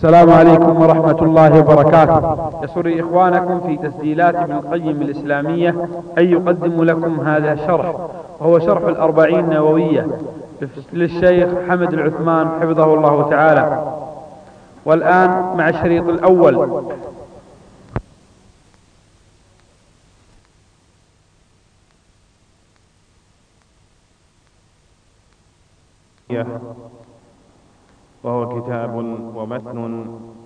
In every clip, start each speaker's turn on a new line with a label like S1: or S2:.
S1: السلام عليكم ورحمة الله وبركاته. يسر إخوانكم في تسجيلات ابن القيم الإسلامية أن يقدم لكم هذا الشرح، وهو شرح الأربعين النووية للشيخ حمد العثمان حفظه الله تعالى. والآن مع الشريط الأول.
S2: وهو كتاب ومتن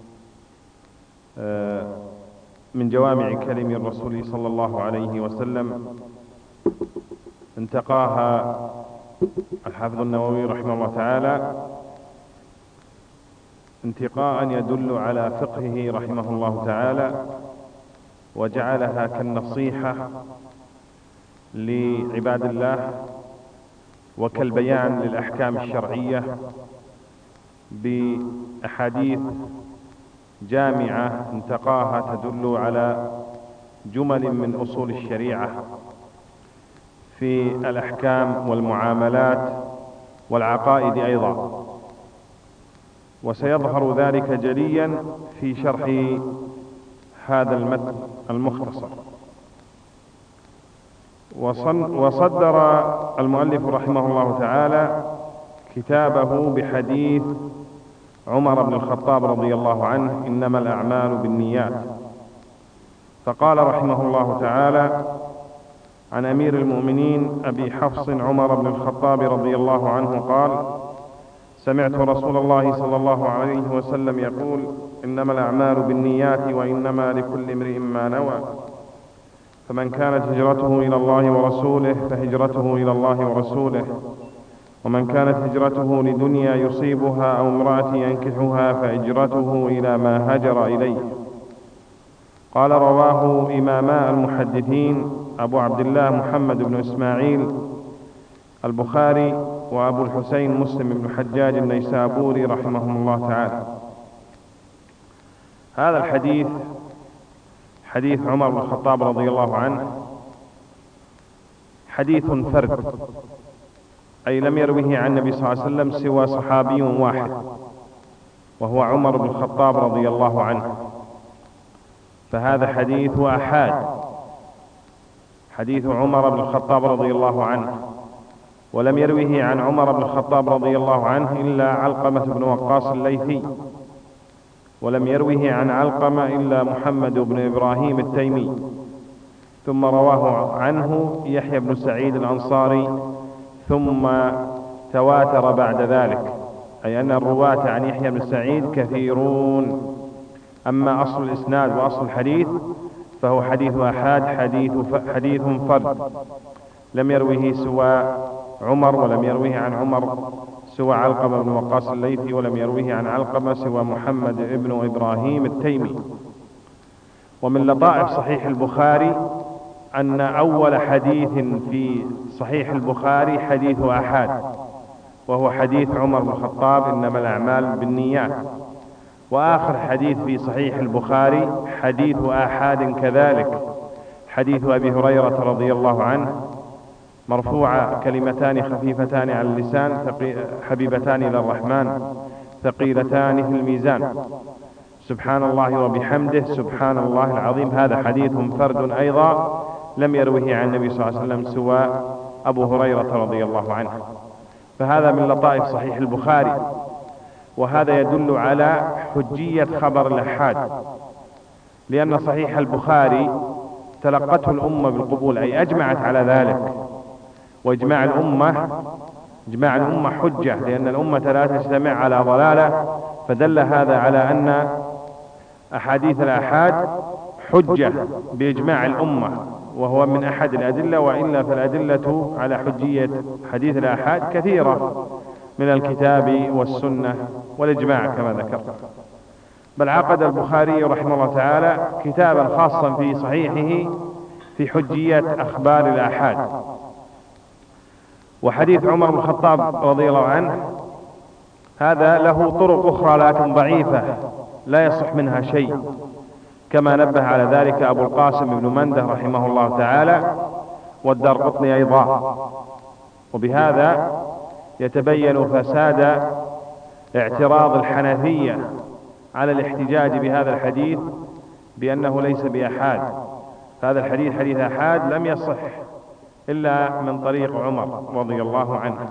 S2: من جوامع كلم الرسول صلى الله عليه وسلم، انتقاها الحافظ النووي رحمه الله تعالى انتقاء يدل على فقهه رحمه الله تعالى، وجعلها كالنصيحة لعباد الله وكالبيان للأحكام الشرعية بأحاديث جامعة انتقاها تدل على جمل من أصول الشريعة في الأحكام والمعاملات والعقائد أيضا، وسيظهر ذلك جليا في شرح هذا المتن المختصر. وصدر المؤلف رحمه الله تعالى كتابه بحديث عمر بن الخطاب رضي الله عنه: إنما الأعمال بالنيات. فقال رحمه الله تعالى عن أمير المؤمنين أبي حفص عمر بن الخطاب رضي الله عنه قال: سمعت رسول الله صلى الله عليه وسلم يقول: إنما الأعمال بالنيات وإنما لكل امرئ ما نوى، فمن كانت هجرته إلى الله ورسوله فهجرته إلى الله ورسوله، ومن كانت هجرته لدنيا يصيبها أو امرأة ينكحها فهجرته إلى ما هاجر إليه. قال: رواه إماما المحدثين أبو عبد الله محمد بن إسماعيل البخاري وأبو الحسين مسلم بن حجاج النيسابوري رحمهم الله تعالى. هذا الحديث حديث عمر بن الخطاب رضي الله عنه حديث فرد، أي لم يروه عن النبي صلى الله عليه وسلم سوى صحابي واحد، وهو عمر بن الخطاب رضي الله عنه، فهذا حديث آحاد، حديث عمر بن الخطاب رضي الله عنه، ولم يروه عن عمر بن الخطاب رضي الله عنه إلا علقمة بن وقاص الليثي، ولم يروه عن علقمة إلا محمد بن إبراهيم التيمي، ثم رواه عنه يحيى بن سعيد الأنصاري، ثم تواتر بعد ذلك، أي أن الرواة عن يحيى بن سعيد كثيرون. أما أصل الإسناد وأصل الحديث فهو حديث آحاد، حديث فرد، لم يروه سوى عمر، ولم يروه عن عمر سوى علقمة بن وقاص الليثي، ولم يروه عن علقمة سوى محمد بن إبراهيم التيمي. ومن لطائف صحيح البخاري أن أول حديث في صحيح البخاري حديث آحاد، وهو حديث عمر بن الخطاب: إنما الأعمال بالنيات. وآخر حديث في صحيح البخاري حديث آحاد كذلك، حديث أبي هريرة رضي الله عنه مرفوع: كلمتان خفيفتان على اللسان حبيبتان إلى الرحمن ثقيلتان في الميزان، سبحان الله وبحمده سبحان الله العظيم. هذا حديث فرد أيضا لم يروه عن النبي صلى الله عليه وسلم سوى أبو هريرة رضي الله عنه. فهذا من لطائف صحيح البخاري، وهذا يدل على حجية خبر الآحاد، لأن صحيح البخاري تلقته الأمة بالقبول، أي أجمعت على ذلك، وإجماع الأمة حجة، لأن الأمة لا تجتمع على ضلالة، فدل هذا على أن أحاديث الآحاد حجة بإجماع الأمة، وهو من أحد الأدلة، وإلا فالأدلة على حجية حديث الآحاد كثيرة من الكتاب والسنة والإجماع كما ذكرت. بل عقد البخاري رحمه الله تعالى كتابا خاصا في صحيحه في حجية أخبار الآحاد. وحديث عمر بن الخطاب رضي الله عنه هذا له طرق أخرى لكن ضعيفة لا يصح منها شيء، كما نبه على ذلك أبو القاسم بن منده رحمه الله تعالى والدارقطني أيضا. وبهذا يتبين فساد اعتراض الحنفية على الاحتجاج بهذا الحديث بأنه ليس بأحاد. هذا الحديث حديث أحاد لم يصح إلا من طريق عمر رضي الله عنه.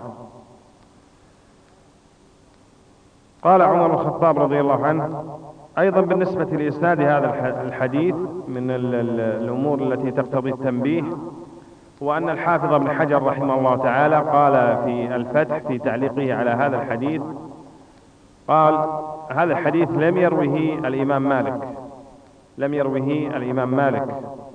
S2: قال عمر بن الخطاب رضي الله عنه أيضا بالنسبة لإسناد هذا الحديث من الأمور التي تقتضي التنبيه، وأن الحافظ ابن حجر رحمه الله تعالى قال في الفتح في تعليقه على هذا الحديث، قال هذا الحديث لم يروه الإمام مالك،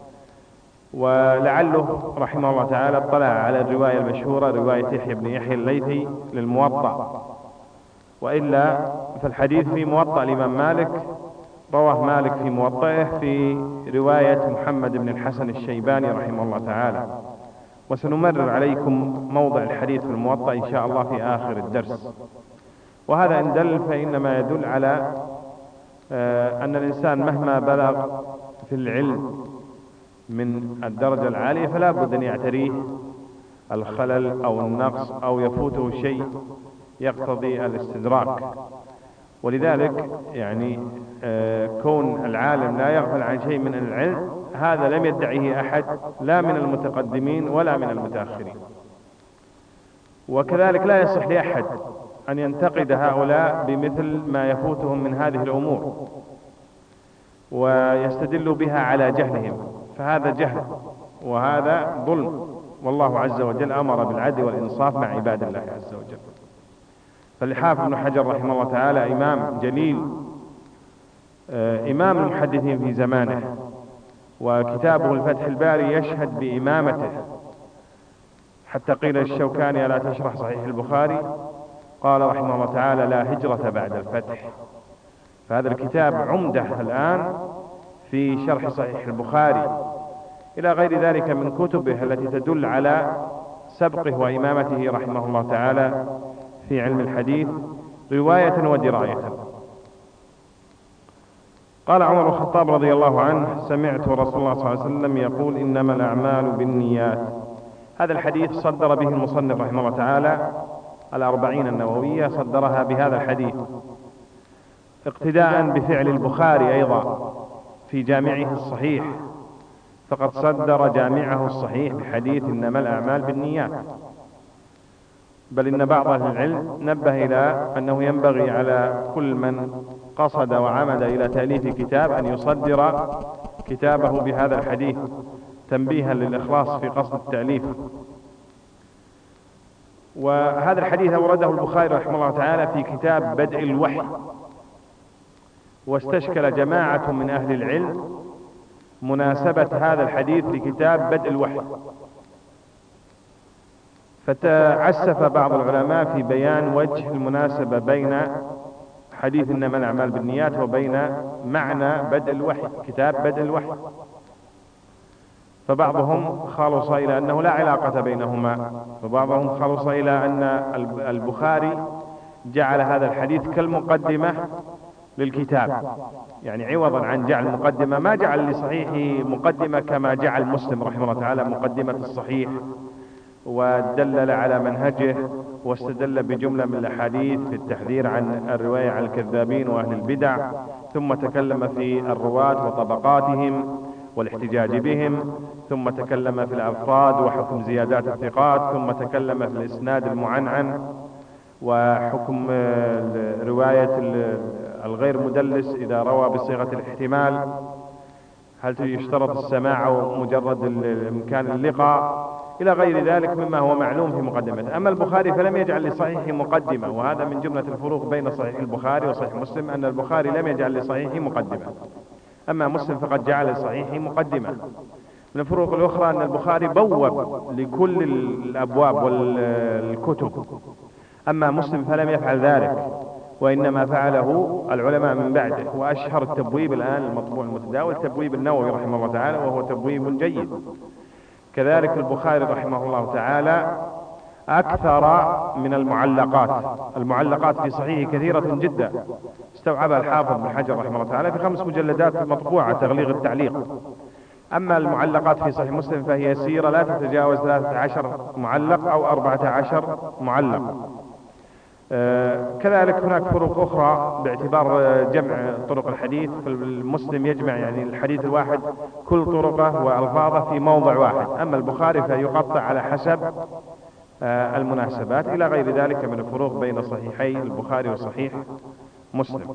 S2: ولعله رحمه الله تعالى اطلع على الرواية المشهورة رواية يحيى بن يحيى الليثي للموطأ، وإلا فالحديث في موطأ الإمام مالك، رواه مالك في موطئه في رواية محمد بن الحسن الشيباني رحمه الله تعالى. وسنمرر عليكم موضع الحديث في الموطأ إن شاء الله في آخر الدرس. وهذا إن دل فإنما يدل على أن الإنسان مهما بلغ في العلم من الدرجة العالية فلا بد أن يعتريه الخلل أو النقص أو يفوته شيء يقتضي الاستدراك. ولذلك يعني كون العالم لا يغفل عن شيء من العلم هذا لم يدعيه أحد لا من المتقدمين ولا من المتأخرين. وكذلك لا يصح لأحد أن ينتقد هؤلاء بمثل ما يفوتهم من هذه الأمور ويستدل بها على جهلهم، فهذا جهل وهذا ظلم، والله عز وجل أمر بالعدل والإنصاف مع عباد الله عز وجل. فالحافظ ابن حجر رحمه الله تعالى إمام جليل، إمام المحدثين في زمانه، وكتابه الفتح الباري يشهد بإمامته، حتى قيل الشوكاني ألا تشرح صحيح البخاري؟ قال رحمه الله تعالى لا هجرة بعد الفتح. فهذا الكتاب عمدة الآن في شرح صحيح البخاري، إلى غير ذلك من كتبه التي تدل على سبقه وإمامته رحمه الله تعالى في علم الحديث رواية ودراية. قال عمر بن الخطاب رضي الله عنه سمعت رسول الله صلى الله عليه وسلم يقول إنما الأعمال بالنيات. هذا الحديث صدر به المصنف رحمه الله تعالى الأربعين النووية، صدرها بهذا الحديث اقتداء بفعل البخاري أيضا في جامعه الصحيح، فقد صدر جامعه الصحيح بحديث إنما الأعمال بالنيات. بل إن بعض أهل العلم نبه إلى أنه ينبغي على كل من قصد وعمد إلى تأليف كتاب أن يصدر كتابه بهذا الحديث تنبيها للإخلاص في قصد التأليف. وهذا الحديث أورده البخاري رحمه الله تعالى في كتاب بدء الوحي، واستشكل جماعة من أهل العلم مناسبة هذا الحديث لكتاب بدء الوحي، فتعسف بعض العلماء في بيان وجه المناسبة بين حديث إنما الأعمال بالنيات وبين معنى بدء الوحي، كتاب بدء الوحي. فبعضهم خلص إلى أنه لا علاقة بينهما، وبعضهم خلص إلى أن البخاري جعل هذا الحديث كالمقدمة للكتاب، يعني عوضا عن جعل المقدمة ما جعل لصحيحه مقدمة كما جعل مسلم رحمه الله تعالى مقدمة الصحيح، ودلل على منهجه واستدل بجملة من الأحاديث في التحذير عن الرواية عن الكذابين وأهل البدع، ثم تكلم في الرواة وطبقاتهم والاحتجاج بهم، ثم تكلم في الألفاظ وحكم زيادات الثقات، ثم تكلم في الإسناد المعنعن وحكم رواية الغير مدلس إذا روى بصيغة الاحتمال، هل يشترط السماع أو مجرد إمكان اللقاء، إلى غير ذلك مما هو معلوم في مقدمته. أما البخاري فلم يجعل لصحيحه مقدمة، وهذا من جملة الفروق بين صحيح البخاري وصحيح مسلم، أن البخاري لم يجعل لصحيحه مقدمة، أما مسلم فقد جعل لصحيحه مقدمة. من الفروق الأخرى أن البخاري بوب لكل الأبواب والكتب، أما مسلم فلم يفعل ذلك، وإنما فعله العلماء من بعده. وأشهر التبويب الآن المطبوع المتداول تبويب النووي رحمه الله تعالى، وهو تبويب جيد. كذلك البخاري رحمه الله تعالى أكثر من المعلقات في صحيحه كثيرة جدا، استوعبها الحافظ ابن حجر رحمه الله تعالى في 5 مجلدات مطبوعة تغليظ التعليق. أما المعلقات في صحيح مسلم فهي يسيرة لا تتجاوز 13 معلق أو 14 معلق. كذلك هناك فروق أخرى باعتبار جمع طرق الحديث. فالمسلم يجمع يعني الحديث الواحد كل طرقه وألفاظه في موضع واحد، أما البخاري فيقطع على حسب المناسبات إلى غير ذلك من الفروق بين صحيحي البخاري وصحيح مسلم.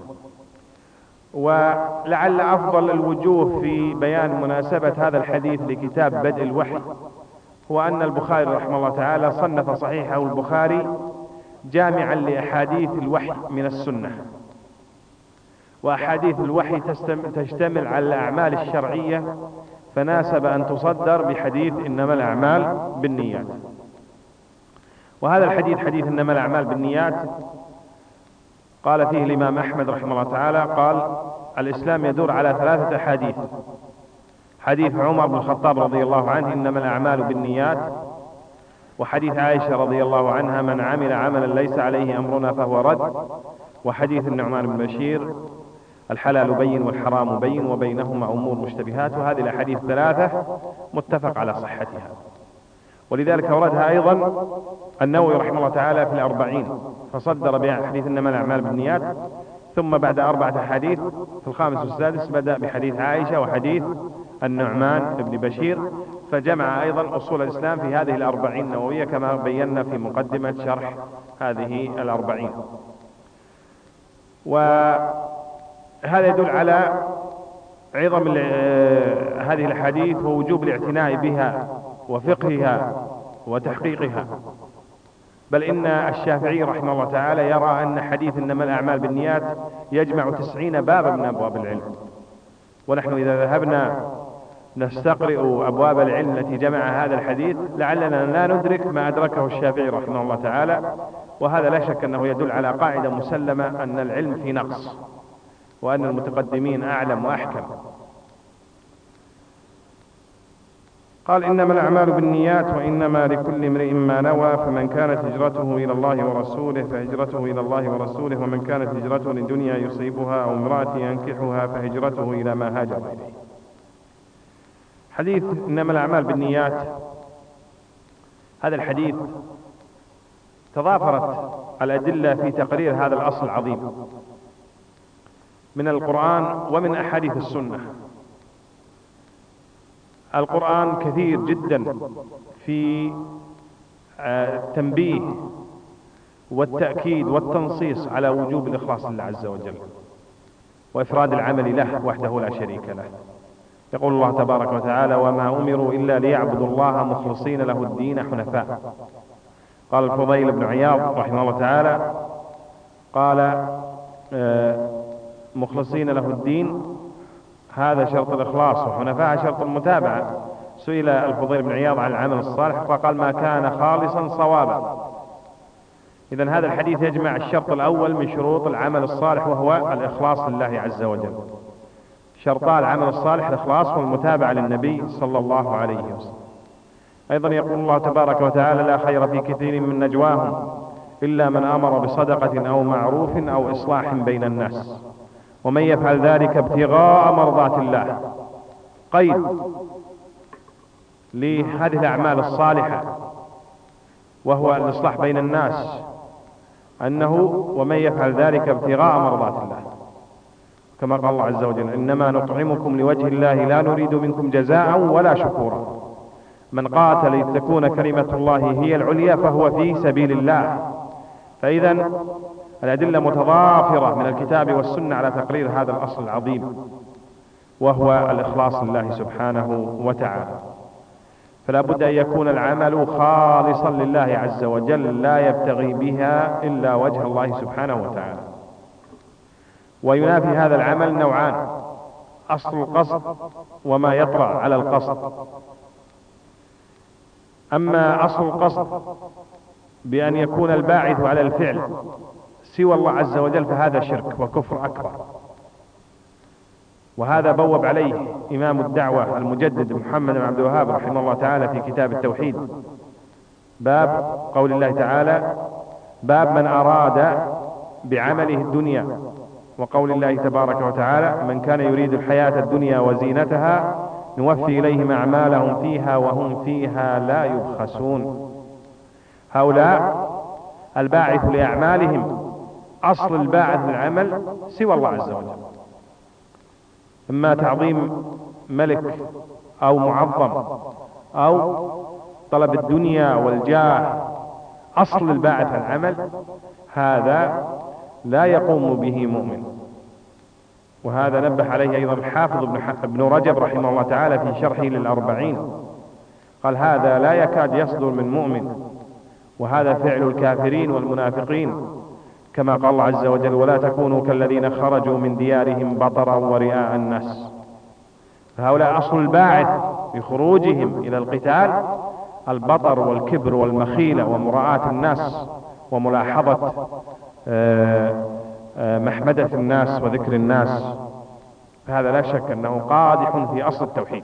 S2: ولعل أفضل الوجوه في بيان مناسبة هذا الحديث لكتاب بدء الوحي هو أن البخاري رحمه الله تعالى صنف صحيحه البخاري جامعا لأحاديث الوحي من السنة، وأحاديث الوحي تشتمل على الأعمال الشرعية، فناسب أن تصدر بحديث إنما الأعمال بالنيات. وهذا الحديث حديث إنما الأعمال بالنيات قال فيه الإمام أحمد رحمه الله تعالى قال: الإسلام يدور على 3 أحاديث: حديث عمر بن الخطاب رضي الله عنه إنما الأعمال بالنيات، وحديث عائشة رضي الله عنها من عمل عملا ليس عليه أمرنا فهو رد، وحديث النعمان بن بشير الحلال بين والحرام بين وبينهما أمور مشتبهات. وهذه الأحاديث 3 متفق على صحتها، ولذلك أوردها أيضا النووي رحمه الله تعالى في الأربعين، فصدر بحديث إنما الأعمال بالنيات، ثم بعد 4 أحاديث في الخامس والسادس بدأ بحديث عائشة وحديث النعمان بن بشير، فجمع أيضا أصول الإسلام في هذه الأربعين النووية كما بينا في مقدمة شرح هذه الأربعين. وهذا يدل على عظم هذه الأحاديث ووجوب الاعتناء بها وفقهها وتحقيقها. بل إن الشافعي رحمه الله تعالى يرى أن حديث إنما الأعمال بالنيات يجمع 90 بابا من أبواب العلم، ونحن إذا ذهبنا نستقرئ أبواب العلم التي جمع هذا الحديث لعلنا لا ندرك ما أدركه الشافعي رحمه الله تعالى. وهذا لا شك أنه يدل على قاعدة مسلمة أن العلم في نقص، وأن المتقدمين أعلم وأحكم. قال: إنما الأعمال بالنيات وإنما لكل امرئ ما نوى، فمن كانت هجرته إلى الله ورسوله فهجرته إلى الله ورسوله، ومن كانت هجرته للدنيا يصيبها أو امرأة ينكحها فهجرته إلى ما هاجر إليه. حديث إنما الأعمال بالنيات، هذا الحديث تضافرت الأدلة في تقرير هذا الأصل العظيم من القرآن ومن أحاديث السنة. القرآن كثير جدا في التنبيه والتأكيد والتنصيص على وجوب الإخلاص لله عز وجل وإفراد العمل له وحده لا شريك له. يقول الله تبارك وتعالى: وما أمروا إلا ليعبدوا الله مخلصين له الدين حنفاء. قال الفضيل بن عياض رحمه الله تعالى قال: مخلصين له الدين هذا شرط الإخلاص، وحنفاء شرط المتابعة. سئل الفضيل بن عياض عن العمل الصالح فقال: ما كان خالصا صوابا. إذن هذا الحديث يجمع الشرط الأول من شروط العمل الصالح وهو الإخلاص لله عز وجل. شرطا العمل الصالح الإخلاص والمتابعة للنبي صلى الله عليه وسلم. أيضا يقول الله تبارك وتعالى: لا خير في كثير من نجواهم إلا من أمر بصدقة أو معروف أو إصلاح بين الناس ومن يفعل ذلك ابتغاء مرضات الله. قيد لهذه الأعمال الصالحة وهو الإصلاح بين الناس أنه ومن يفعل ذلك ابتغاء مرضات الله، كما قال الله عز وجل: إنما نطعمكم لوجه الله لا نريد منكم جزاء ولا شكورا. من قاتل لتكون كلمة الله هي العليا فهو في سبيل الله. فإذا الأدلة متضافرة من الكتاب والسنة على تقرير هذا الأصل العظيم وهو الإخلاص لله سبحانه وتعالى. فلا بد أن يكون العمل خالصا لله عز وجل لا يبتغي بها إلا وجه الله سبحانه وتعالى. وينافي هذا العمل نوعان: أصل القصد وما يطرأ على القصد. أما أصل القصد بأن يكون الباعث على الفعل سوى الله عز وجل فهذا شرك وكفر أكبر، وهذا بوب عليه إمام الدعوة المجدد محمد بن عبد الوهاب رحمه الله تعالى في كتاب التوحيد، باب قول الله تعالى: باب من أراد بعمله الدنيا، وقول الله تبارك وتعالى: من كان يريد الحياة الدنيا وزينتها نوفي إليهم أعمالهم فيها وهم فيها لا يبخسون. هؤلاء الباعث لأعمالهم، أصل الباعث للعمل سوى الله عز وجل، إما تعظيم ملك أو معظم أو طلب الدنيا والجاه. أصل الباعث للعمل هذا لا يقوم به مؤمن، وهذا نبه عليه أيضا الحافظ ابن رجب رحمه الله تعالى في شرحه للأربعين، قال هذا لا يكاد يصدر من مؤمن، وهذا فعل الكافرين والمنافقين، كما قال الله عز وجل ولا تكونوا كالذين خرجوا من ديارهم بطرا ورئاء الناس. فهؤلاء أصل الباعث بخروجهم إلى القتال البطر والكبر والمخيلة ومراعاة الناس وملاحظة محمدة الناس وذكر الناس، فهذا لا شك أنه قادح في أصل التوحيد.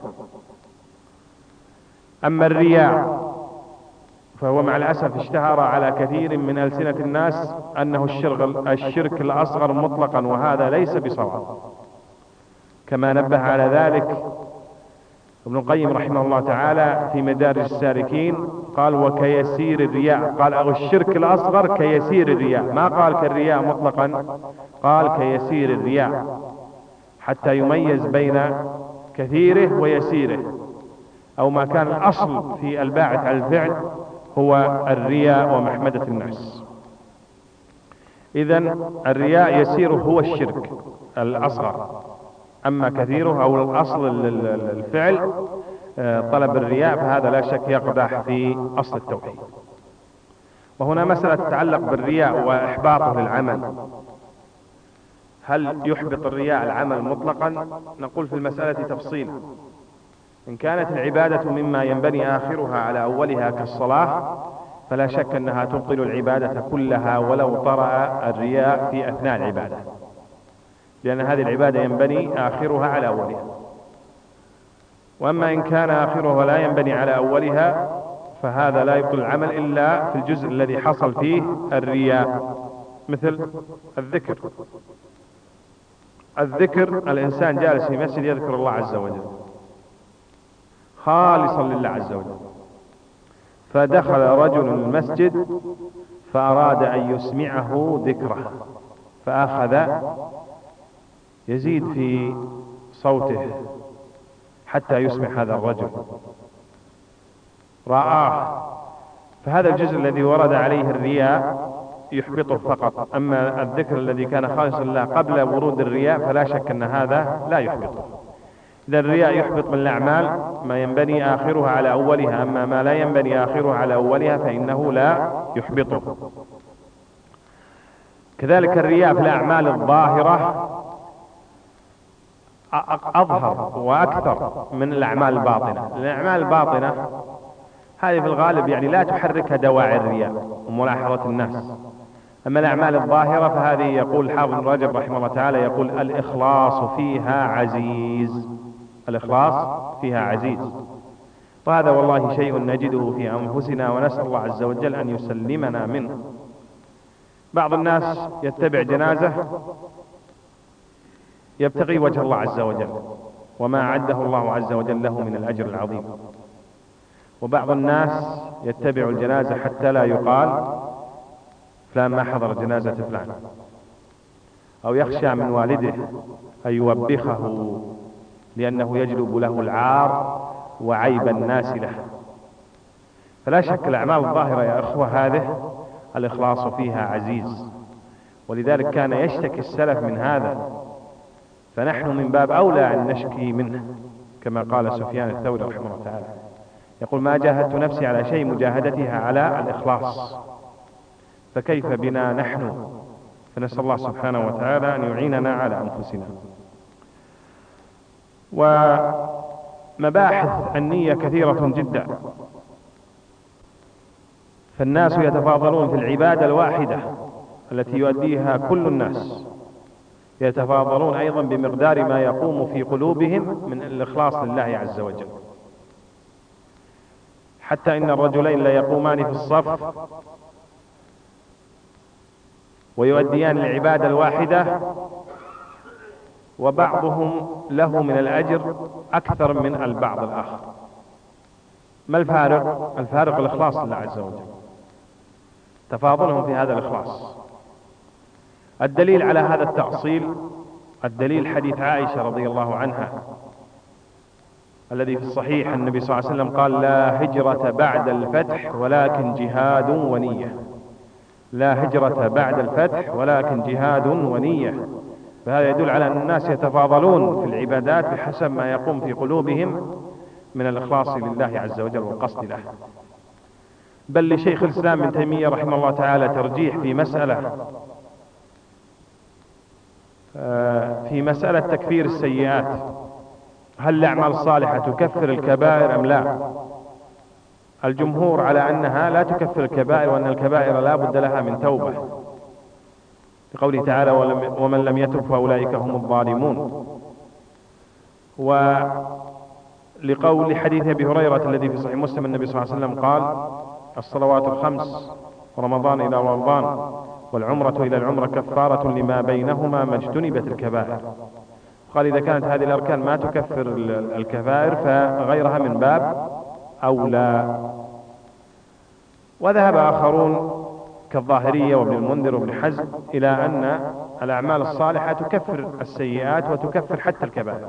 S2: أما الرياء فهو مع الأسف اشتهر على كثير من ألسنة الناس أنه الشرك الأصغر مطلقا، وهذا ليس بصواب، كما نبه على ذلك ابن القيم رحمه الله تعالى في مدارج السالكين، قال وكيسير الرياء، قال أو الشرك الأصغر كيسير الرياء، ما قال كالرياء مطلقا، قال كيسير الرياء، حتى يميز بين كثيره ويسيره، أو ما كان الأصل في الباعث على الفعل هو الرياء ومحمدة الناس. إذن الرياء يسيره هو الشرك الأصغر، أما كثيره أو الأصل الفعل طلب الرياء فهذا لا شك يقدح في أصل التوحيد. وهنا مسألة تتعلق بالرياء وإحباطه للعمل، هل يحبط الرياء العمل مطلقا؟ نقول في المسألة تفصيل. إن كانت العبادة مما ينبني آخرها على أولها كالصلاة فلا شك أنها تبطل العبادة كلها ولو طرأ الرياء في أثناء العبادة، لأن هذه العبادة ينبني آخرها على أولها. وأما إن كان آخرها لا ينبني على أولها فهذا لا يبطل العمل إلا في الجزء الذي حصل فيه الرياء، مثل الذكر الإنسان جالس في مسجد يذكر الله عز وجل خالصا لله عز وجل، فدخل رجل المسجد فأراد أن يسمعه ذكره، فأخذ يزيد في صوته حتى يسمع هذا الرجل، رآه، فهذا الجزء الذي ورد عليه الرياء يحبطه فقط. أما الذكر الذي كان خالصا لله قبل ورود الرياء فلا شك أن هذا لا يحبطه. إذا الرياء يحبط من الأعمال ما ينبني آخرها على أولها، أما ما لا ينبني آخرها على أولها فإنه لا يحبطه. كذلك الرياء في الأعمال الظاهرة أظهر وأكثر من الأعمال الباطنة. الأعمال الباطنة هذه في الغالب يعني لا تحركها دواعي الرياء وملاحظة الناس. أما الأعمال الظاهرة فهذه يقول حافظ ابن رجب رحمه الله تعالى يقول الإخلاص فيها عزيز، الإخلاص فيها عزيز، وهذا والله شيء نجده في أنفسنا ونسأل الله عز وجل أن يسلمنا منه. بعض الناس يتبع جنازة يبتغي وجه الله عز وجل وما أعده الله عز وجل له من الأجر العظيم، وبعض الناس يتبع الجنازة حتى لا يقال فلان ما حضر جنازة فلان، أو يخشى من والده أن يوبخه لأنه يجلب له العار وعيب الناس له. فلا شك الأعمال الظاهرة يا أخوة هذه الإخلاص فيها عزيز، ولذلك كان يشتكي السلف من هذا، فنحن من باب أولى أن نشكي منه، كما قال سفيان الثوري رحمه الله تعالى يقول ما جاهدت نفسي على شيء مجاهدتها على الإخلاص، فكيف بنا نحن؟ فنسأل الله سبحانه وتعالى أن يعيننا على أنفسنا. ومباحث النية كثيرة جدا، فالناس يتفاضلون في العبادة الواحدة التي يؤديها كل الناس، يتفاضلون أيضا بمقدار ما يقوم في قلوبهم من الإخلاص لله عز وجل، حتى إن الرجلين لا يقومان في الصف ويؤديان العبادة الواحدة وبعضهم له من الأجر أكثر من البعض الآخر. ما الفارق؟ الفارق الإخلاص لله عز وجل. تفاضلهم في هذا الإخلاص. الدليل على هذا التأصيل الدليل حديث عائشة رضي الله عنها الذي في الصحيح النبي صلى الله عليه وسلم قال: لا هجرة بعد الفتح ولكن جهاد ونية. لا هجرة بعد الفتح ولكن جهاد ونية. فهذا يدل على أن الناس يتفاضلون في العبادات بحسب ما يقوم في قلوبهم من الإخلاص لله عز وجل والقصد له. بل لشيخ الإسلام ابن تيمية رحمه الله تعالى ترجيح في مسألة تكفير السيئات. هل الأعمال الصالحة تكفر الكبائر أم لا؟ الجمهور على أنها لا تكفر الكبائر، وأن الكبائر لا بد لها من توبة، لقوله تعالى: ومن لم يتب فأولئك هم الظالمون. ولقول حديث أبي هريرة الذي في صحيح مسلم النبي صلى الله عليه وسلم قال: الصلوات الخمس ورمضان إلى رمضان والعمرة إلى العمرة كفارة لما بينهما ما اجتنبت الكبائر. قال: إذا كانت هذه الأركان ما تكفر الكبائر فغيرها من باب أولى. وذهب آخرون كالظاهرية وابن المنذر وابن حزم إلى أن الأعمال الصالحة تكفر السيئات وتكفر حتى الكبائر،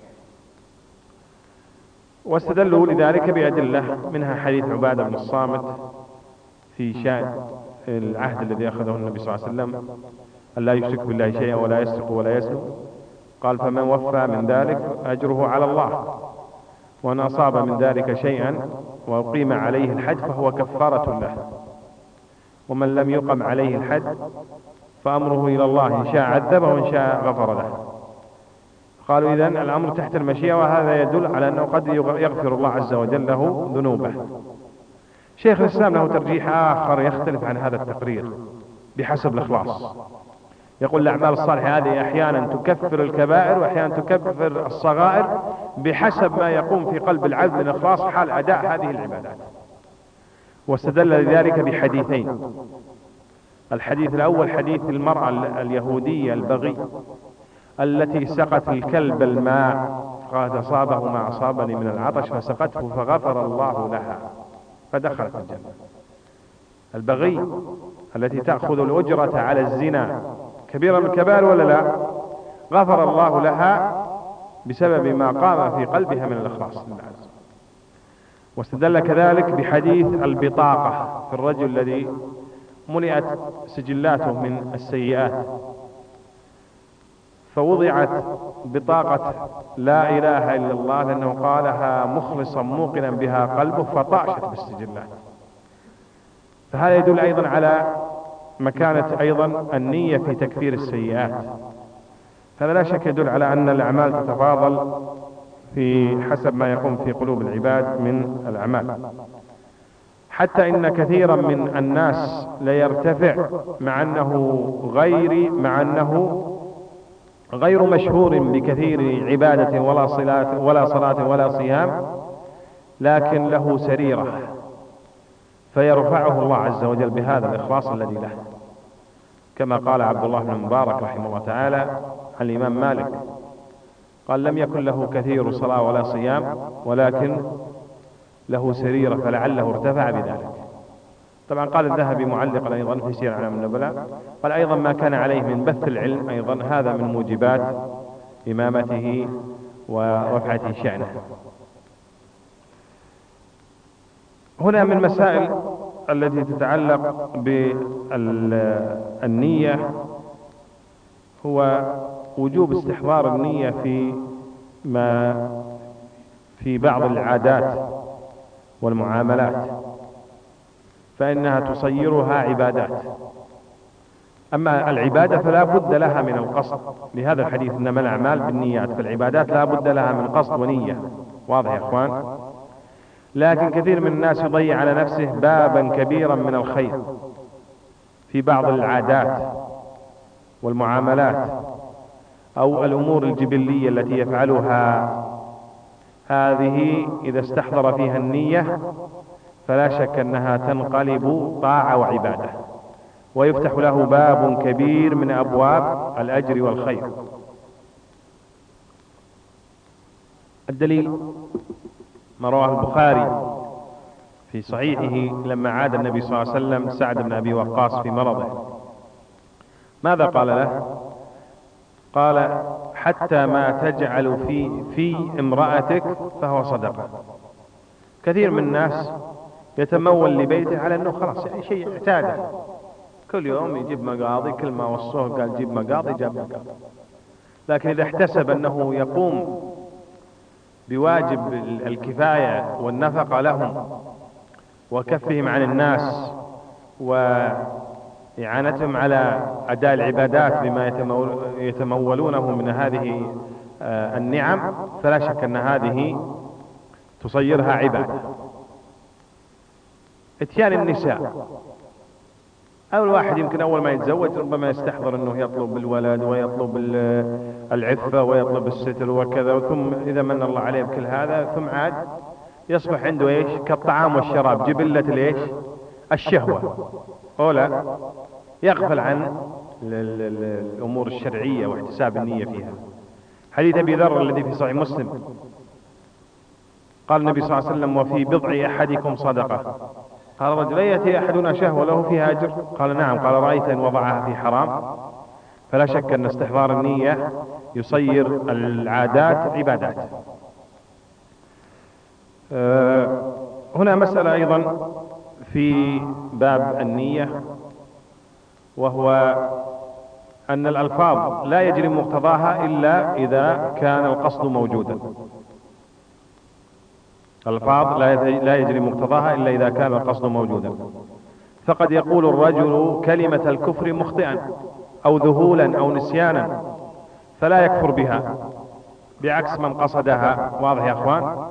S2: واستدلوا لذلك بأدلة منها حديث عبادة بن الصامت في شأن العهد الذي أخذه النبي صلى الله عليه وسلم: أن لا يشرك بالله شيئا ولا يسرق ولا يزني. قال: فمن وفى من ذلك أجره على الله، وأن أصاب من ذلك شيئا وأقيم عليه الحد فهو كفارة له، ومن لم يقم عليه الحد فأمره إلى الله، إن شاء عذبه وإن شاء غفر له. قالوا: إذن الأمر تحت المشيئة، وهذا يدل على أنه قد يغفر الله عز وجل له ذنوبه. شيخ الإسلام له ترجيح آخر يختلف عن هذا التقرير بحسب الإخلاص. يقول: الأعمال الصالحة هذه أحيانا تكفر الكبائر وأحيانا تكفر الصغائر بحسب ما يقوم في قلب العبد من إخلاص حال أداء هذه العبادات. واستدل لذلك بحديثين. الحديث الأول حديث المرأة اليهودية البغي التي سقت الكلب الماء فقد أصابه ما أصابني من العطش فسقته فغفر الله لها فدخلت الجنة. البغي التي تأخذ الأجرة على الزنا كبيرة من الكبائر ولا لا؟ غفر الله لها بسبب ما قام في قلبها من الإخلاص لله عز وجل. واستدل كذلك بحديث البطاقة في الرجل الذي ملئت سجلاته من السيئات فوضعت بطاقة لا إله إلا الله لأنه قالها مخلصا موقنا بها قلبه فطاشت بالسجلات. فهذا يدل أيضا على مكانة أيضا النية في تكفير السيئات. هذا لا شك يدل على أن الأعمال تتفاضل في حسب ما يقوم في قلوب العباد من الأعمال، حتى إن كثيرا من الناس ليرتفع مع أنه غير مشهور بكثير عبادة ولا صلاة ولا صيام، لكن له سريرة فيرفعه الله عز وجل بهذا الإخلاص الذي له، كما قال عبد الله بن مبارك رحمه الله تعالى عن الإمام مالك قال: لم يكن له كثير صلاة ولا صيام ولكن له سريرة فلعله ارتفع بذلك. طبعا قال الذهبي معلقا أيضا في سير أعلام النبلاء قال: أيضا ما كان عليه من بث العلم أيضا هذا من موجبات إمامته ورفعة شأنه. هنا من مسائل التي تتعلق بالنية هو وجوب استحضار النية في بعض العادات والمعاملات، فإنها تصيرها عبادات. أما العبادة فلا بد لها من القصد، لهذا الحديث: إنما الأعمال بالنيات. فالعبادات لا بد لها من قصد ونية. واضح يا إخوان؟ لكن كثير من الناس يضيع على نفسه بابا كبيرا من الخير في بعض العادات والمعاملات أو الأمور الجبلية التي يفعلها. هذه إذا استحضر فيها النية فلا شك أنها تنقلب طاعة وعبادة، ويفتح له باب كبير من أبواب الأجر والخير. الدليل ما رواه البخاري في صحيحه لما عاد النبي صلى الله عليه وسلم سعد بن أبي وقاص في مرضه، ماذا قال له؟ قال: حتى ما تجعل في امرأتك فهو صدقة. كثير من الناس يتمول لبيته على أنه خلاص يعني شيء اعتاده، كل يوم يجيب مقاضي، كل ما وصوه قال جيب مقاضي جاب مقاضي. لكن إذا احتسب أنه يقوم بواجب الكفاية والنفقة لهم وكفهم عن الناس وإعانتهم على أداء العبادات بما يتمولونه من هذه النعم، فلا شك أن هذه تصيرها عبادة. اتيان النساء، أول واحد يمكن أول ما يتزوج ربما يستحضر أنه يطلب الولد ويطلب العفة ويطلب الستر وكذا، ثم إذا من الله عليه بكل هذا ثم عاد يصبح عنده إيش؟ كالطعام والشراب، جبلة الإيش؟ الشهوة، أو لا يغفل عن الأمور الشرعية واحتساب النية فيها. حديث أبي ذر الذي في صحيح مسلم قال النبي صلى الله عليه وسلم: وفي بضع أحدكم صدقة. قال الرجل: يأتي أحدنا شهوة له فيها أجر؟ قال: نعم. قال: رأيت أن وضعها في حرام؟ فلا شك أن استحضار النية يصير العادات عبادات. هنا مسألة أيضا في باب النية، وهو أن الألفاظ لا يجري مقتضاها إلا إذا كان القصد موجودا. الألفاظ لا يجري مقتضاها إلا إذا كان القصد موجودا. فقد يقول الرجل كلمة الكفر مخطئا أو ذهولا أو نسيانا فلا يكفر بها، بعكس من قصدها. واضح يا أخوان؟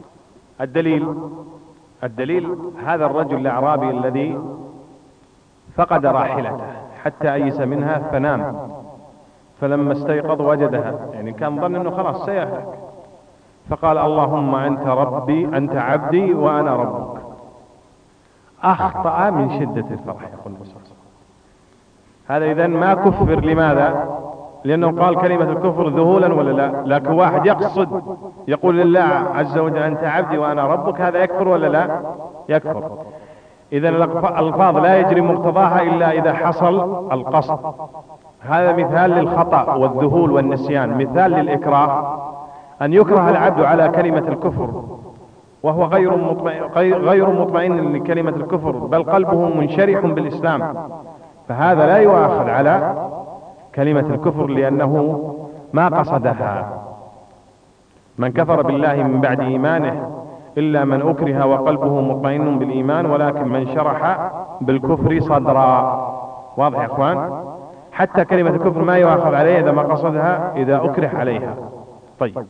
S2: الدليل هذا الرجل الأعرابي الذي فقد راحلته حتى أيس منها فنام، فلما استيقظ وجدها، يعني كان ظن أنه خلاص سيهلك، فقال: اللهم أنت ربي، أنت عبدي وأنا ربك. أخطأ من شدة الفرح، يقول النبي صلى الله عليه وسلم. هذا إذن ما كفر. لماذا؟ لأنه قال كلمة الكفر ذهولا ولا لا؟ لكن واحد يقصد يقول لله عز وجل أنت عبدي وأنا ربك، هذا يكفر ولا لا؟ يكفر. إذن الألفاظ لا يجري مقتضاها إلا إذا حصل القصد. هذا مثال للخطأ والذهول والنسيان. مثال للإكراه، أن يكره العبد على كلمة الكفر وهو غير مطمئن لكلمة الكفر، بل قلبه منشرح بالإسلام، فهذا لا يؤاخذ على كلمة الكفر لأنه ما قصدها. من كفر بالله من بعد إيمانه إلا من أكره وقلبه مطمئن بالإيمان، ولكن من شرح بالكفر صدرا. واضح يا أخوان؟ حتى كلمة الكفر ما يؤاخذ عليها إذا ما قصدها، إذا أكره عليها. طيب،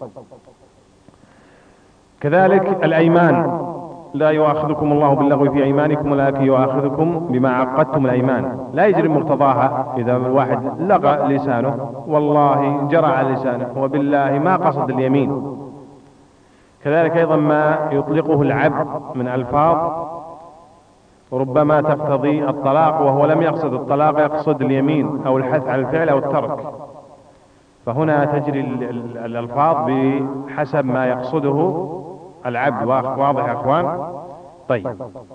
S2: كذلك الأيمان، لا يؤاخذكم الله باللغو في أيمانكم ولكن يؤاخذكم بما عقدتم الأيمان. لا يجري مقتضاها. إذا الواحد لغى لسانه، والله جرى على لسانه، وبالله ما قصد اليمين. كذلك أيضا ما يطلقه العبد من ألفاظ ربما تقتضي الطلاق وهو لم يقصد الطلاق، يقصد اليمين أو الحث على الفعل أو الترك، فهنا تجري الألفاظ بحسب ما يقصده العبد. واضح يا أخوان؟ طيب،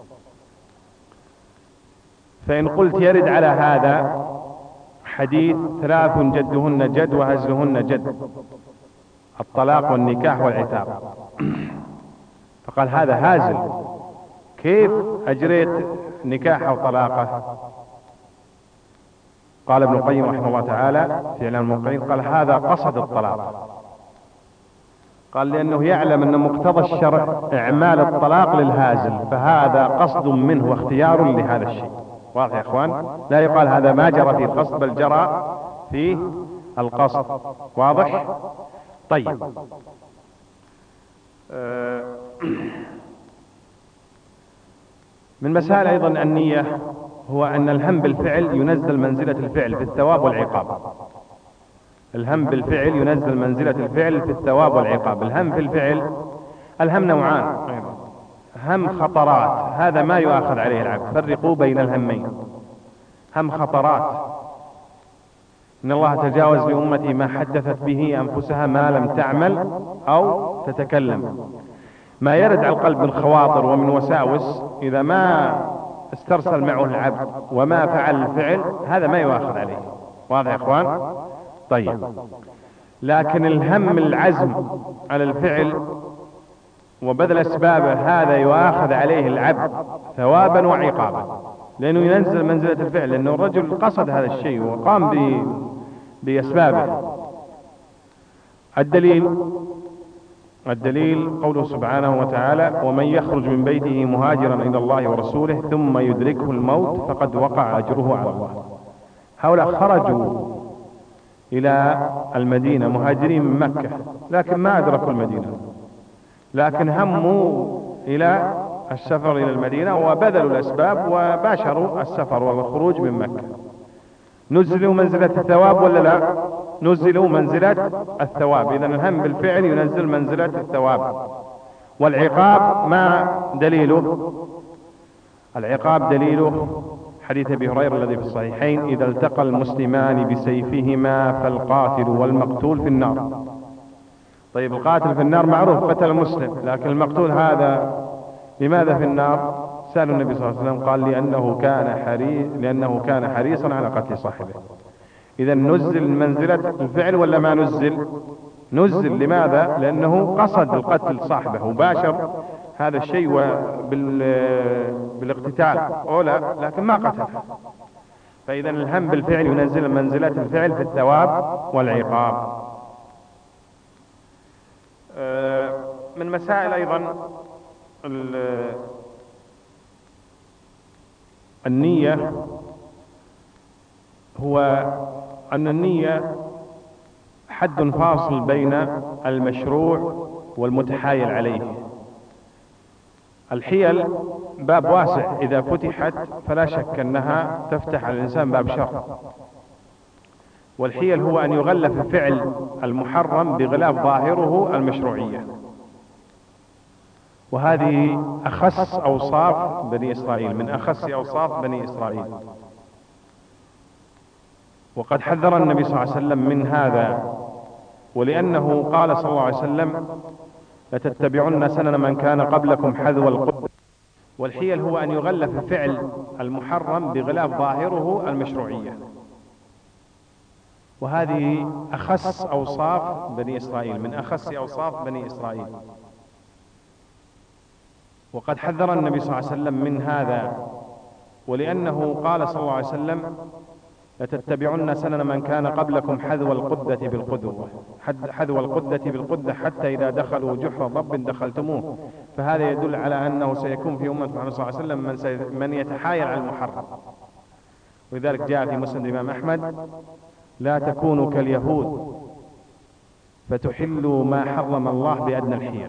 S2: فإن قلت يرد على هذا حديث 3 جدهن جد وهزلهن جد: الطلاق والنكاح والعتاق. فقال هذا هازل، كيف أجريت نكاحه وطلاقه؟ قال ابن القيم رحمه الله تعالى في إعلام الموقعين، قال هذا قصد الطلاق. قال لأنه يعلم أن مقتضى الشرع إعمال الطلاق للهازل، فهذا قصد منه واختيار لهذا الشيء. واضح يا إخوان؟ لا يقال هذا ما جرى فيه القصد، بل جرى فيه القصد. واضح؟ طيب، من مسائل أيضا النية هو أن الهم بالفعل ينزل منزلة الفعل في الثواب والعقاب. الهم بالفعل ينزل منزلة الفعل في الثواب والعقاب. الهم في الفعل، الهم نوعان أيضا: هم خطرات، هذا ما يؤاخذ عليه العبد. فرقوا بين الهمين. هم خطرات، إن الله تجاوز لأمتي ما حدثت به أنفسها ما لم تعمل أو تتكلم. ما يرد على القلب من خواطر ومن وساوس إذا ما استرسل معه العبد وما فعل الفعل هذا ما يؤاخذ عليه. واضح يا إخوان؟ طيب، لكن الهم العزم على الفعل وبذل أسبابه هذا يؤاخذ عليه العبد ثوابا وعقابا، لأنه ينزل منزلة الفعل، لأنه الرجل قصد هذا الشيء وقام بأسبابه. الدليل قوله سبحانه وتعالى: ومن يخرج من بيته مهاجرا إلى الله ورسوله ثم يدركه الموت فقد وقع أجره على الله. هؤلاء خرجوا إلى المدينة مهاجرين من مكة، لكن ما أدركوا المدينة، لكن هموا إلى السفر إلى المدينة وبذلوا الأسباب وباشروا السفر والخروج من مكة. نزلوا منزلة الثواب ولا لا؟ نزلوا منزلة الثواب. إذن الهم بالفعل ينزل منزلة الثواب. والعقاب ما دليله؟ العقاب دليله حديث أبي هريرة الذي في الصحيحين: إذا التقى المسلمان بسيفهما فالقاتل والمقتول في النار. طيب، القاتل في النار معروف، قتل المسلم، لكن المقتول هذا لماذا في النار؟ سأل النبي صلى الله عليه وسلم قال: لأنه كان حريصا على قتل صاحبه. إذا نزل منزلة الفعل ولا ما نزل؟ نزل. لماذا؟ لأنه قصد القتل صاحبه وباشر هذا الشيء بالاقتتال أولى، لكن ما قتله. فإذا الهم بالفعل ينزل منزلة الفعل في الثواب والعقاب. من مسائل أيضا النية هو أن النية حد فاصل بين المشروع والمتحايل عليه. الحيل باب واسع، إذا فتحت فلا شك أنها تفتح على الإنسان باب شر. والحيل هو أن يغلف الفعل المحرم بغلاف ظاهره المشروعية، وهذه أخص أوصاف بني إسرائيل، من أخص أوصاف بني إسرائيل. وقد حذر النبي صلى الله عليه وسلم من هذا، ولأنه قال صلى الله عليه وسلم: لتتبعن سنن من كان قبلكم حذو القدة. والحيل هو أن يغلف الفعل المحرم بغلاف ظاهره المشروعية، وهذه أخص أوصاف بني إسرائيل، من أخص أوصاف بني إسرائيل. وقد حذر النبي صلى الله عليه وسلم من هذا، ولأنه قال صلى الله عليه وسلم: لتتبعن سنن من كان قبلكم حذو القدة بالقدوة، حذو القدة بالقدة، حتى إذا دخلوا جحر ضب دخلتموه. فهذا يدل على أنه سيكون في أمة محمد صلى الله عليه وسلم من يتحايل على المحرم. ولذلك جاء في مسند الإمام أحمد: لا تكونوا كاليهود فتحلوا ما حرم الله بأدنى الحيل.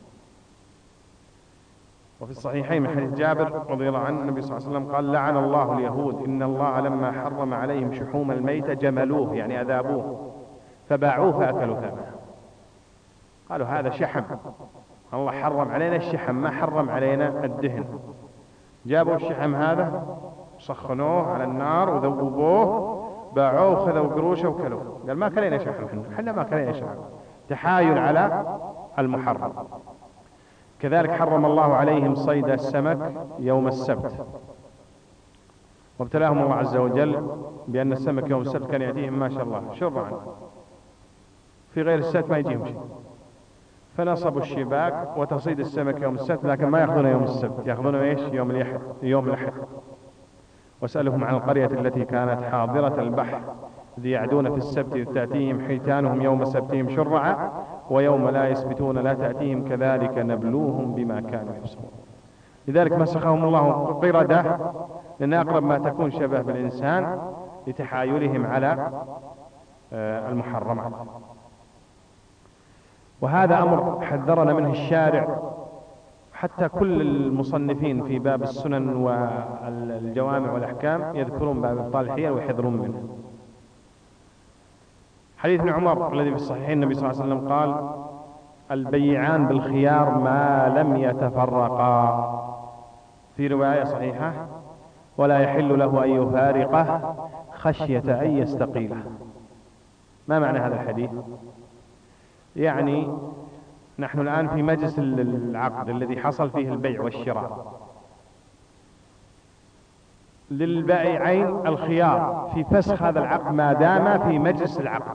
S2: وفي الصحيحين من حديث جابر رضي الله عنه النبي صلى الله عليه وسلم قال: لعن الله اليهود، إن الله لما حرم عليهم شحوم الميت جملوه، يعني أذابوه، فباعوه فأكلوا ثمنه. قالوا هذا شحم، الله حرم علينا الشحم، ما حرم علينا الدهن. جابوا الشحم هذا سخنوه على النار وذوبوه، باعوه وخذوا قروشه وكلوه. قال ما كلينا شحم، احنا ما كلينا شحم. تحايل على المحرم. كذلك حرم الله عليهم صيد السمك يوم السبت، وابتلاهم الله عز وجل بأن السمك يوم السبت كان يأتيهم ما شاء الله شرعا، في غير السبت ما يجيهم شيء، فنصبوا الشباك وتصيد السمك يوم السبت، لكن ما يأخذونه يوم السبت، يأخذونه ايش؟ يوم الأحد. واسألهم عن القرية التي كانت حاضرة البحر إذ يعدون في السبت إذ تأتيهم حيتانهم يوم سبتهم شرعا ويوم لا يسبتون لا تأتيهم كذلك نبلوهم بما كانوا يفسقون. لذلك مسخهم الله قردة، لأن أقرب ما تكون شبه بالإنسان لتحايلهم على المحرمات. وهذا أمر حذرنا منه الشارع، حتى كل المصنفين في باب السنن والجوامع والأحكام يذكرون باب إبطال الحيل ويحذرون منه. حديث ابن عمر الذي في الصحيحين النبي صلى الله عليه وسلم قال: البيعان بالخيار ما لم يتفرقا. في رواية صحيحة: ولا يحل له أن يفارقه خشية أن يستقيله. ما معنى هذا الحديث؟ يعني نحن الآن في مجلس العقد الذي حصل فيه البيع والشراء، للبائعين الخيار في فسخ هذا العقد ما دام في مجلس العقد،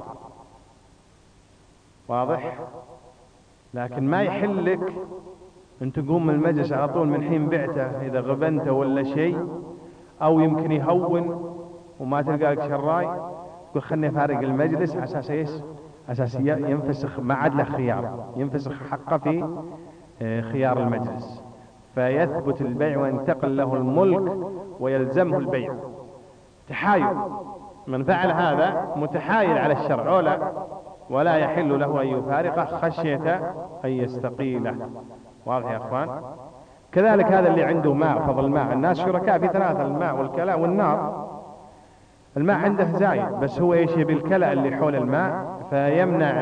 S2: واضح؟ لكن ما يحل لك أن تقوم من المجلس على طول من حين بعته إذا غبنته ولا شيء، أو يمكن يهون وما تلقى لك شراي تقول خلني فارق المجلس أساس إيش؟ أساس ينفسخ، ما عاد له خيار، ينفسخ حقه في خيار المجلس، فيثبت البيع وينتقل له الملك ويلزمه البيع. تحايل، من فعل هذا متحايل على الشرع ولا يحل له أن يفارقه خشية أن يستقيله. واضح يا أخوان؟ كذلك هذا اللي عنده ماء، فضل الماء، الناس شركاء في ثلاثة: الماء والكلاء والنار. الماء عنده زايد بس هو ايش يبي الكلاء اللي حول الماء، فيمنع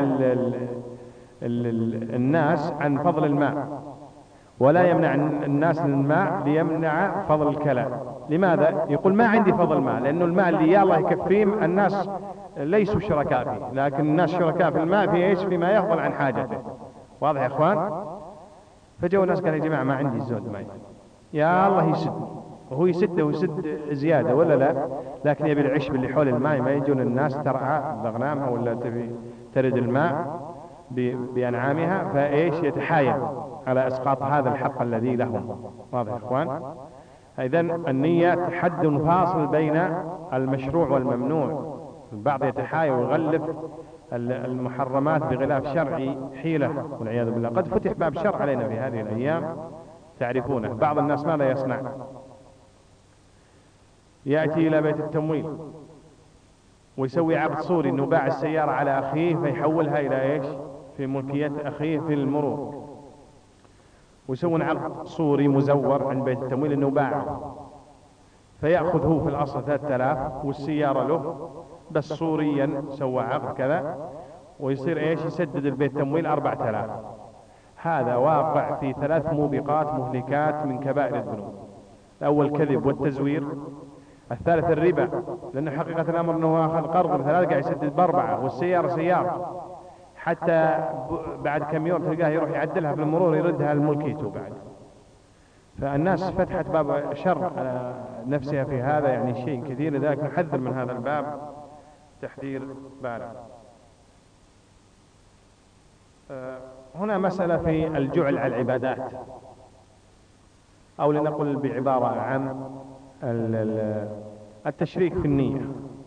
S2: الناس عن فضل الماء، ولا يمنع الناس الماء ليمنع فضل الكلاء. لماذا؟ يقول ما عندي فضل ماء، لأنه الماء اللي يا الله يكفيهم الناس ليسوا شركاء فيه، لكن الناس شركاء في الماء في ايش؟ فيما يفضل عن حاجته. واضح يا اخوان؟ فجاءوا الناس قالوا يا جماعة ما عندي الزود ماء، يا الله يسد، وهو يسد ويسد زيادة ولا لا، لكن يبي العشب اللي حول الماء ما يجون الناس ترعى بأغنامها ولا تبي ترد الماء بأنعامها، فإيش يتحايل على إسقاط هذا الحق الذي لهم. واضح يا إخوان؟ إذن النية حد فاصل بين المشروع والممنوع. البعض يتحايل ويغلف المحرمات بغلاف شرعي حيلة والعياذ بالله. قد فتح باب شرع علينا في هذه الأيام تعرفونه. بعض الناس ماذا يصنع؟ يأتي إلى بيت التمويل ويسوي عقد صوري أنه باع السيارة على أخيه فيحولها إلى إيش؟ في ملكية أخيه في المرور، ويسوون عقد صوري مزور عند بيت التمويل أنه باعه، فيأخذ هو في الأصل 3000 والسيارة له، بس صوريا سوى عقد كذا، ويصير إيش؟ يسدد البيت التمويل 4000. هذا واقع في 3 موبقات مهلكات من كبائر الذنوب: الأول كذب والتزوير، الثالث الربا، لأنه حقيقة الأمر أنه أخذ قرض ب3 قاعد يسدد ب4، والسيارة سيارة، حتى بعد كم يوم تلقاه يروح يعدلها في المرور يردها لملكيته بعد. فالناس فتحت باب شر على نفسها في هذا، يعني شيء كثير، لذلك نحذر من هذا الباب تحذير بالغ. هنا مسألة في الجعل على العبادات، أو لنقل بعبارة عن التشريك في النية.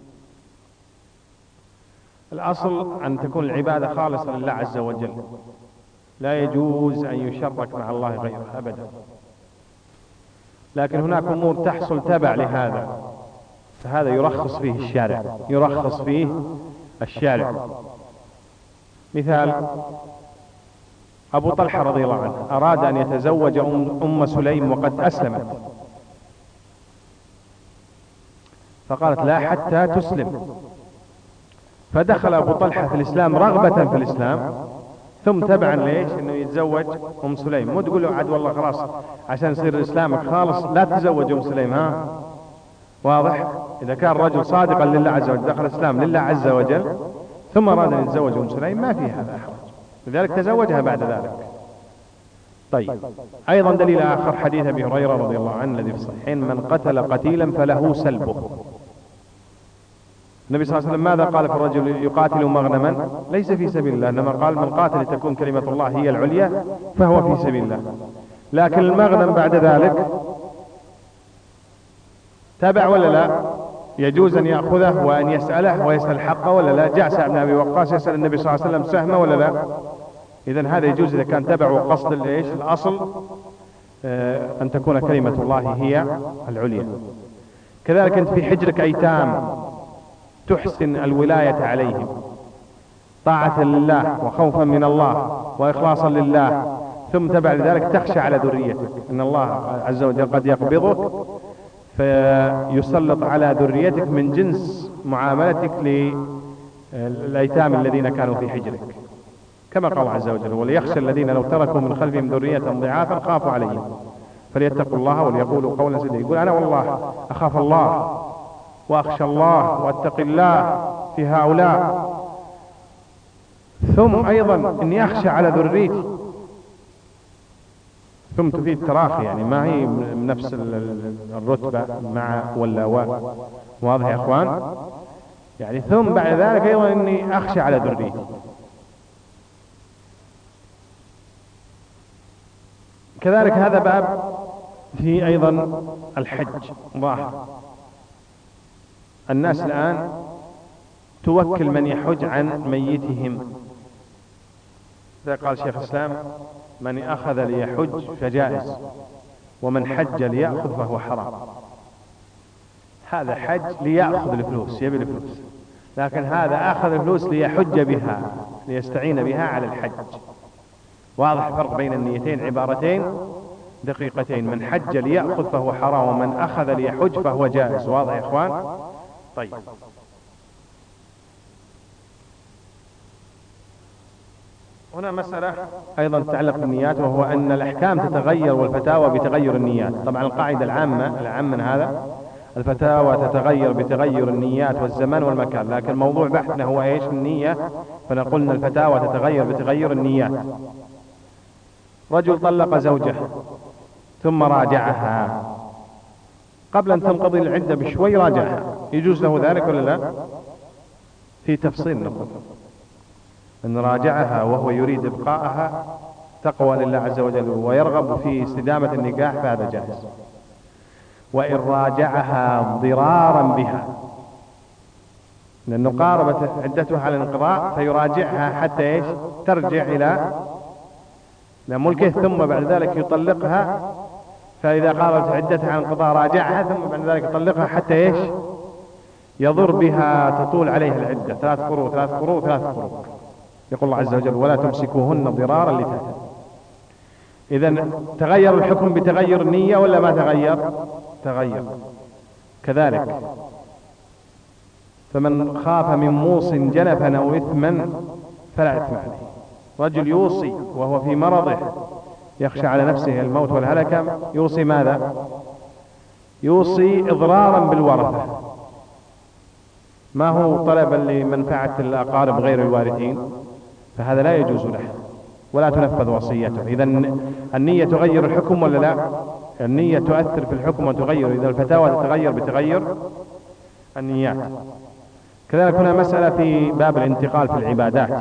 S2: الأصل أن تكون العبادة خالصة لله عز وجل، لا يجوز أن يشرك مع الله غيره أبدا. لكن هناك أمور تحصل تبع لهذا، فهذا يرخص فيه الشارع، يرخص فيه الشارع. مثال: أبو طلحة رضي الله عنه أراد أن يتزوج أم سليم وقد أسلمت، فقالت لا حتى تسلم، فدخل أبو طلحة في الإسلام رغبة في الإسلام، ثم تبعا ليش أنه يتزوج أم سليم. مو تقول له عاد والله خلاص عشان يصير إسلامك خالص لا تتزوج أم سليم. ها واضح؟ إذا كان رجل صادقا لله عز وجل دخل الإسلام لله عز وجل ثم أراد أن يتزوج أم سليم ما في هذا حرج، لذلك تزوجها بعد ذلك. طيب، أيضا دليل آخر حديث أبي هريرة رضي الله عنه الذي في الصحيحين: من قتل قتيلا فله سلبه. النبي صلى الله عليه وسلم ماذا قال في الرجل يقاتل مغنما؟ ليس في سبيل الله، إنما قال من قاتل لتكون كلمة الله هي العليا فهو في سبيل الله. لكن المغنم بعد ذلك تبع ولا لا؟ يجوز أن يأخذه وأن يسأله ويسأل حقه ولا لا؟ جاء سعد بن أبي وقاص يسأل النبي صلى الله عليه وسلم سهمه ولا لا؟ إذن هذا يجوز إذا كان تبع وقصد الإيش؟ الأصل أن تكون كلمة الله هي العليا. كذلك أنت في حجرك أيتام تحسن الولاية عليهم طاعة لله وخوفا من الله وإخلاصا لله، ثم تبع لذلك تخشى على ذريتك، إن الله عز وجل قد يقبضك فيسلط على ذريتك من جنس معاملتك للأيتام الذين كانوا في حجرك، كما قال عز وجل: وليخشى الذين لو تركوا من خلفهم ذرية ضعافا خافوا عليهم فليتقوا الله وليقولوا قولا سديدا. يقول أنا والله أخاف الله وأخشى الله وأتقي الله في هؤلاء، ثم أيضا إني أخشى على ذريتي ثم تفيد التراخي، يعني ما هي بنفس الرتبة مع ولا واضح يا اخوان؟ يعني ثم بعد ذلك ايضا اني اخشى على ذريتي. كذلك هذا باب في ايضا الحج ظاهر. الناس الان توكل من يحج عن ميتهم، إذا قال شيخ الإسلام من أخذ ليحج فجائز، ومن حج ليأخذ فهو حرام. هذا حج ليأخذ الفلوس، يبي الفلوس، لكن هذا أخذ الفلوس ليحج بها، ليستعين بها على الحج. واضح الفرق بين النيتين، عبارتين دقيقتين. من حج ليأخذ فهو حرام، ومن أخذ ليحج فهو جائز. واضح يا إخوان؟ طيب، هنا مسألة أيضا تتعلق بالنيات، وهو أن الأحكام تتغير والفتاوى بتغير النيات. طبعا القاعدة العامة من هذا، الفتاوى تتغير بتغير النيات والزمان والمكان، لكن موضوع بحثنا هو إيش؟ النية. فنقول أن الفتاوى تتغير بتغير النيات. رجل طلق زوجه ثم راجعها قبل أن تنقضي العدة بشوي، راجعها، يجوز له ذلك ولا لا؟ في تفصيل نقول أن راجعها وهو يريد إبقاءها تقوى لله عز وجل ويرغب في استدامة النكاح فهذا جائز. وإن راجعها ضرارا بها، لأنه قاربت عدتها على الانقضاء، فيراجعها حتى إيش؟ ترجع إلى ملكه، ثم بعد ذلك يطلقها. فإذا قاربت عدتها على الانقضاء راجعها، ثم بعد ذلك يطلقها حتى إيش؟ يضر بها، تطول عليها العدة 3 قروء 3 قروء 3 قروء. يقول الله عز وجل ولا تمسكوهن ضرارا لتعتدوا. إذن تغير الحكم بتغير النية ولا ما تغير؟ تغير. كذلك فمن خاف من موص جنفا أو إثما فلا إثم عليه. رجل يوصي وهو في مرضه يخشى على نفسه الموت والهلكة، يوصي ماذا؟ يوصي إضرارا بالورثة، ما هو طلبا لمنفعة الأقارب غير الوارثين، فهذا لا يجوز له ولا تنفذ وصيته. إذا النية تغير الحكم ولا لا؟ النية تؤثر في الحكم وتغير. إذا الفتاوى تتغير بتغير النيات. كذلك هنا مسألة في باب الانتقال في العبادات.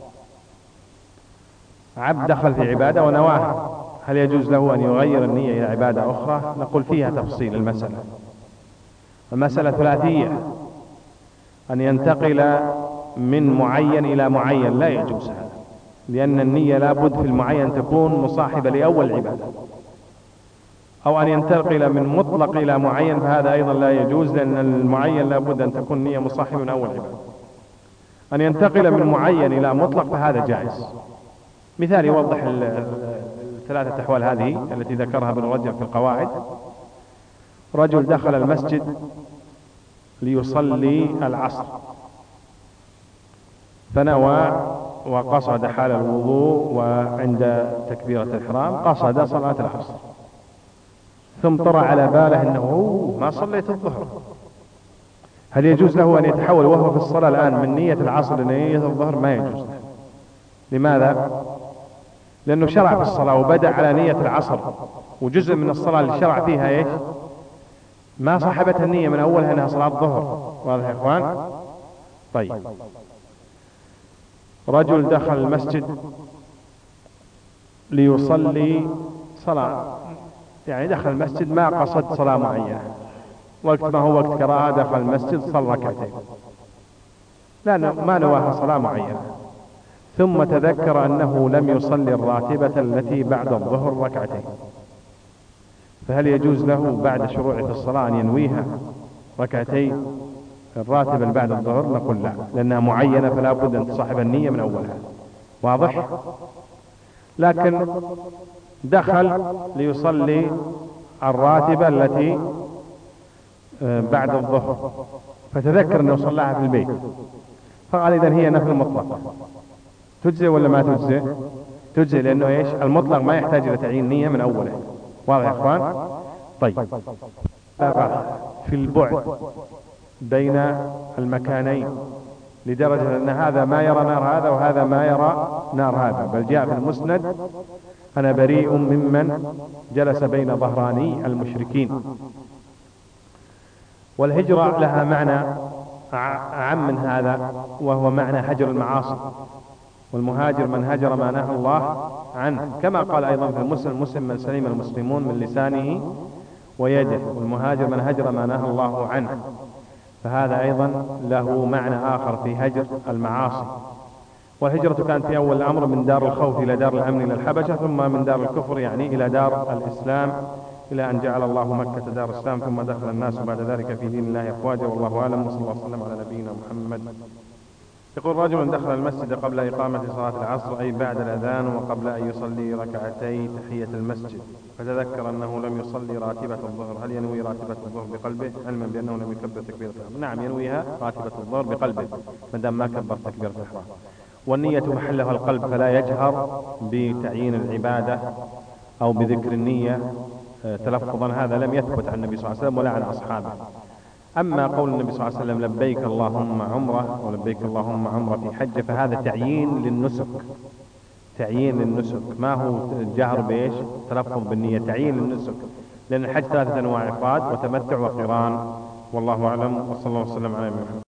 S2: عبد دخل في عبادة ونواها، هل يجوز له أن يغير النية إلى عبادة أخرى؟ نقول فيها تفصيل. المسألة ثلاثية، أن ينتقل من معين إلى معين لا يجوز هذا، لأن النية لابد في المعين تكون مصاحبة لأول عبادة. أو أن ينتقل من مطلق إلى معين، فهذا أيضا لا يجوز، لأن المعين لابد أن تكون نية مصاحبة من أول عبادة. أن ينتقل من معين إلى مطلق فهذا جائز. مثال يوضح الثلاثة أحوال هذه التي ذكرها ابن رجب في القواعد. رجل دخل المسجد ليصلي العصر، فنوى وقصد حال الوضوء وعند تكبيرة الإحرام قصد صلاة العصر، ثم طرأ على باله أنه ما صليت الظهر. هل يجوز له أن يتحول وهو في الصلاة الآن من نية العصر لنية الظهر؟ ما يجوز له. لماذا؟ لأنه شرع في الصلاة وبدأ على نية العصر، وجزء من الصلاة اللي شرع فيها إيش؟ ما صاحبتها النية من أولها أنها صلاة الظهر. واضح يا إخوان؟ طيب، رجل دخل المسجد ليصلي صلاة، يعني دخل المسجد ما قصد صلاة معينة، وقت ما هو وقت قراءة دخل المسجد صلى ركعتين، لا ما نواها صلاة معينة، ثم تذكر أنه لم يصلي الراتبة التي بعد الظهر ركعتين، فهل يجوز له بعد شروعه في الصلاة أن ينويها ركعتين الراتبة بعد الظهر؟ نقول لا، لأنها معينة فلا بد أن تصاحب النية من أولها. واضح؟ لكن دخل ليصلي الراتبة التي بعد الظهر فتذكر أنه صلاها في البيت، فقال إذن هي نفل مطلق، تجزي ولا ما تجزي؟ تجزي، لأنه إيش؟ المطلق ما يحتاج إلى تعيين نية من أوله. واضح يا إخوان؟ طيب، في البعد بين المكانين لدرجة أن هذا ما يرى نار هذا وهذا ما يرى نار هذا، بل جاء في المسند: أنا بريء ممن جلس بين ظهراني المشركين. والهجرة لها معنى أعم من هذا، وهو معنى هجر المعاصي، والمهاجر من هجر ما نهى الله عنه، كما قال أيضا في المسلم من سلم المسلمون من لسانه ويده، والمهاجر من هجر ما نهى الله عنه. فهذا أيضا له معنى آخر في هجر المعاصي. والهجرة كانت في أول الأمر من دار الخوف إلى دار الأمن إلى الحبشة، ثم من دار الكفر يعني إلى دار الإسلام، إلى أن جعل الله مكة دار الإسلام، ثم دخل الناس بعد ذلك في دين الله أفواجا، والله أعلم، وصلى الله وسلم على نبينا محمد. يقول: رجل دخل المسجد قبل إقامة صلاة العصر، أي بعد الأذان، وقبل أن يصلي ركعتي تحية المسجد، فتذكر أنه لم يصلي راتبة الظهر، هل ينوي راتبة الظهر بقلبه، علما بأنه لم يكبر تكبيرة الإحرام؟ نعم، ينويها راتبة الظهر بقلبه ما دام ما كبر تكبيرة الإحرام. والنية محلها القلب، فلا يجهر بتعيين العبادة أو بذكر النية تلفظا، هذا لم يثبت عن النبي صلى الله عليه وسلم ولا عن أصحابه. أما قول النبي صلى الله عليه وسلم: لبيك اللهم عمرة، ولبيك اللهم عمرة في حجة، فهذا تعيين للنسك، تعيين للنسك، ما هو الجهر بإيش تلفظ بالنية، تعيين للنسك، لأن الحج 3 أنواع: إفراد وتمتع وقران. والله أعلم، وصلى الله وسلم على نبينا محمد.